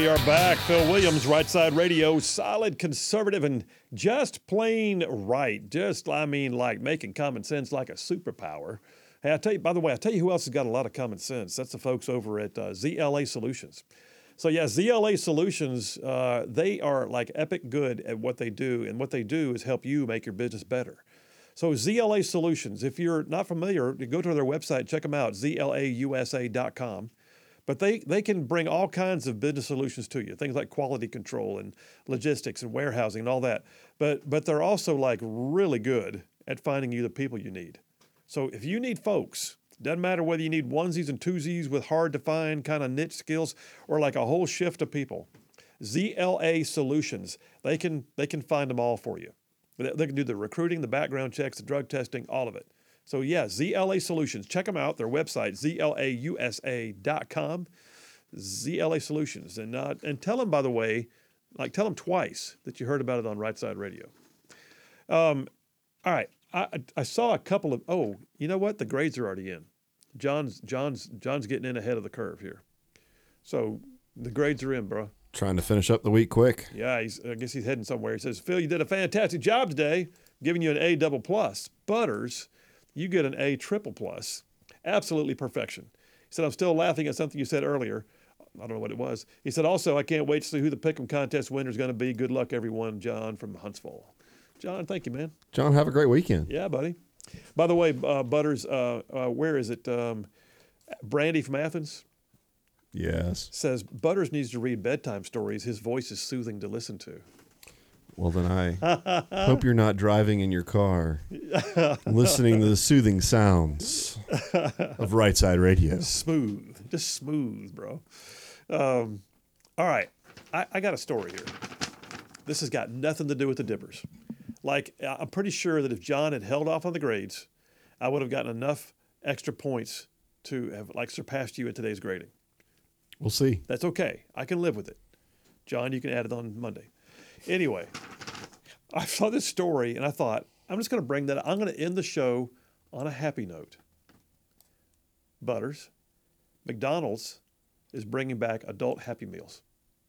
We are back. Phil Williams, Right Side Radio, solid conservative and just plain right. Like making common sense like a superpower. Hey, by the way, I'll tell you who else has got a lot of common sense. That's the folks over at ZLA Solutions. So yeah, ZLA Solutions, they are like epic good at what they do, and what they do is help you make your business better. So ZLA Solutions, if you're not familiar, go to their website, check them out, zlausa.com. But they can bring all kinds of business solutions to you, things like quality control and logistics and warehousing and all that. But they're also like really good at finding you the people you need. So if you need folks, doesn't matter whether you need onesies and twosies with hard to find kind of niche skills or like a whole shift of people, ZLA Solutions, they can find them all for you. They can do the recruiting, the background checks, the drug testing, all of it. So yeah, ZLA Solutions. Check them out. Their website, zlausa.com. ZLA Solutions. And tell them, by the way, tell them twice that you heard about it on Right Side Radio. All right. I saw a couple of, you know what? The grades are already in. John's getting in ahead of the curve here. So the grades are in, bro. Trying to finish up the week quick. Yeah, I guess he's heading somewhere. He says, Phil, you did a fantastic job today, giving you an A++. Butters, you get an A++. Absolutely perfection. He said, I'm still laughing at something you said earlier. I don't know what it was. He said, also, I can't wait to see who the Pick'em contest winner is going to be. Good luck, everyone. John from Huntsville. John, thank you, man. John, have a great weekend. Yeah, buddy. By the way, Butters, where is it? Brandy from Athens? Yes. Says, Butters needs to read bedtime stories. His voice is soothing to listen to. Well, then I hope you're not driving in your car, listening to the soothing sounds of Right Side Radio. Smooth. Just smooth, bro. All right. I got a story here. This has got nothing to do with the Dippers. Like, I'm pretty sure that if John had held off on the grades, I would have gotten enough extra points to have, surpassed you at today's grading. We'll see. That's okay. I can live with it. John, you can add it on Monday. Anyway, I saw this story and I thought, I'm just going to bring that. I'm going to end the show on a happy note. Butters, McDonald's is bringing back adult Happy Meals.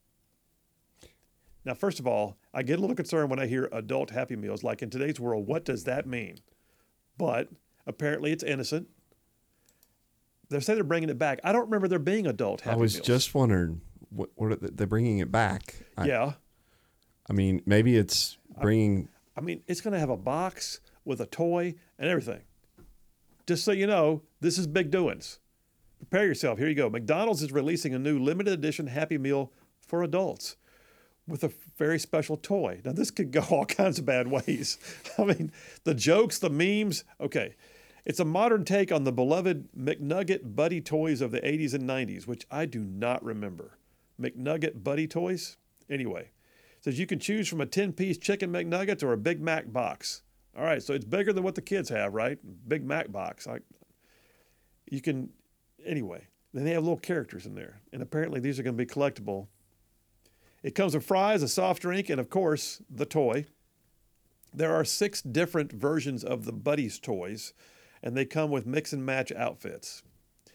Now, first of all, I get a little concerned when I hear adult Happy Meals. Like in today's world, what does that mean? But apparently it's innocent. They say they're bringing it back. I don't remember there being adult Happy Meals. I was just wondering, what are they're bringing it back? Yeah. I mean, maybe it's bringing... I mean, it's going to have a box with a toy and everything. Just so you know, this is big doings. Prepare yourself. Here you go. McDonald's is releasing a new limited edition Happy Meal for adults with a very special toy. Now, this could go all kinds of bad ways. I mean, the jokes, the memes. Okay. It's a modern take on the beloved McNugget Buddy toys of the 80s and 90s, which I do not remember. McNugget Buddy toys? Anyway. Says you can choose from a 10-piece chicken McNuggets or a Big Mac box. All right, so it's bigger than what the kids have, right? Big Mac box. You can, anyway. Then they have little characters in there, and apparently these are going to be collectible. It comes with fries, a soft drink, and of course, the toy. There are 6 different versions of the Buddies toys, and they come with mix and match outfits.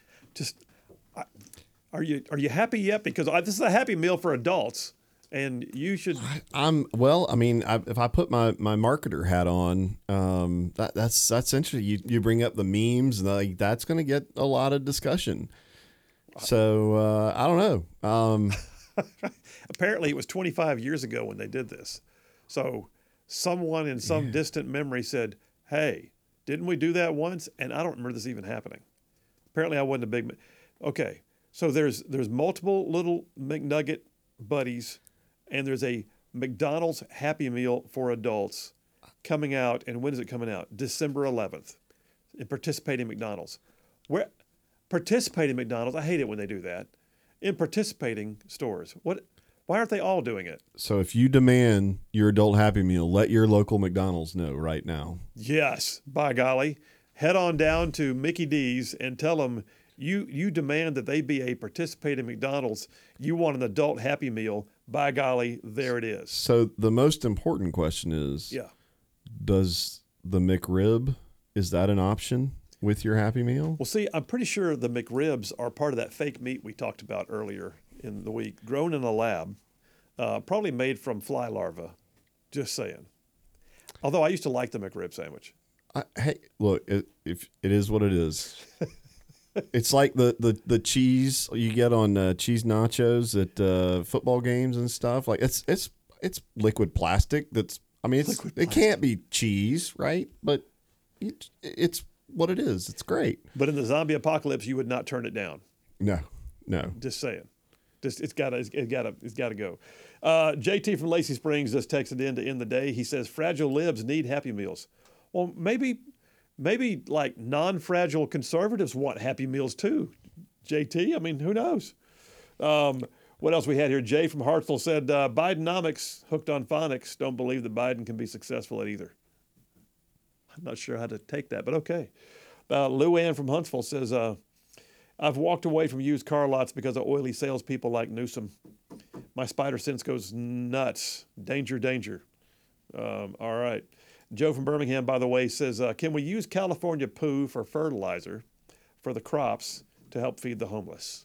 Are you happy yet? Because this is a Happy Meal for adults. And you should. If I put my marketer hat on, that's interesting. You bring up the memes, that's going to get a lot of discussion. So I don't know. Apparently, it was 25 years ago when they did this. So someone in some distant memory said, "Hey, didn't we do that once?" And I don't remember this even happening. Apparently, I wasn't a big. Okay, so there's multiple little McNugget Buddies. And there's a McDonald's Happy Meal for adults coming out. And when is it coming out? December 11th. In participating McDonald's. Participating McDonald's, I hate it when they do that. In participating stores. Why aren't they all doing it? So if you demand your adult Happy Meal, let your local McDonald's know right now. Yes, by golly. Head on down to Mickey D's and tell them you demand that they be a participating McDonald's. You want an adult Happy Meal. By golly, there it is. So the most important question is, does the McRib, is that an option with your Happy Meal? Well, see, I'm pretty sure the McRibs are part of that fake meat we talked about earlier in the week, grown in a lab, probably made from fly larvae. Just saying. Although I used to like the McRib sandwich. Hey, look, if it is what it is. It's like the cheese you get on cheese nachos at football games and stuff. Like it's liquid plastic. It can't be cheese, right? But it's what it is. It's great. But in the zombie apocalypse, you would not turn it down. No. Just saying. It's gotta go. JT from Lacey Springs just texted in to end the day. He says fragile libs need Happy Meals. Well, maybe like non-fragile conservatives want Happy Meals too. JT, I mean, who knows? What else we had here? Jay from Hartsville said Bidenomics hooked on phonics. Don't believe that Biden can be successful at either. I'm not sure how to take that, but okay. Lou Ann from Huntsville says, I've walked away from used car lots because of oily salespeople like Newsom. My spider sense goes nuts. Danger, danger. All right. Joe from Birmingham, by the way, says, can we use California poo for fertilizer for the crops to help feed the homeless?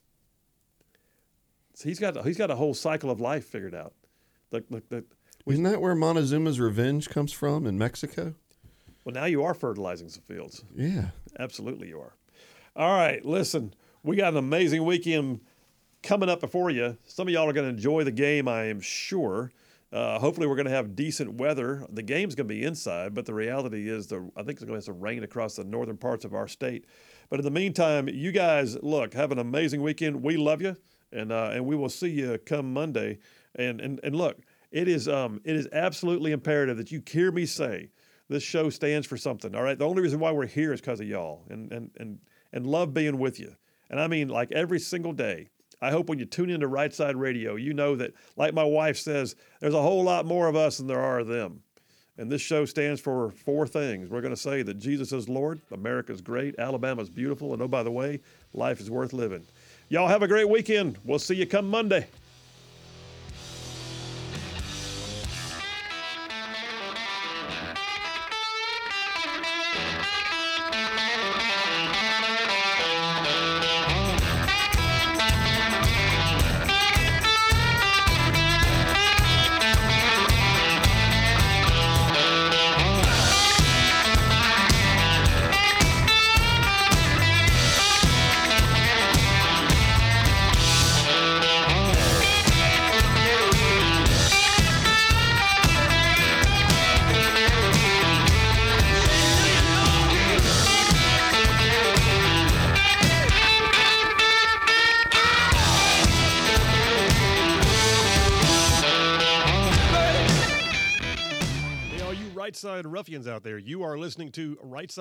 So he's got a whole cycle of life figured out. Isn't that where Montezuma's revenge comes from in Mexico? Well, now you are fertilizing some fields. Yeah. Absolutely you are. All right, listen, we got an amazing weekend coming up before you. Some of y'all are going to enjoy the game, I am sure. Hopefully we're going to have decent weather. The game's going to be inside, but the reality is I think it's going to have some rain across the northern parts of our state. But in the meantime, you guys, look, have an amazing weekend. We love you, and we will see you come Monday. And look, it is absolutely imperative that you hear me say this show stands for something, all right? The only reason why we're here is because of y'all and love being with you. And I mean, like every single day, I hope when you tune into Right Side Radio, you know that, like my wife says, there's a whole lot more of us than there are of them. And this show stands for 4 things. We're going to say that Jesus is Lord, America's great, Alabama's beautiful, and oh, by the way, life is worth living. Y'all have a great weekend. We'll see you come Monday. Right Side Ruffians out there, you are listening to Right Side.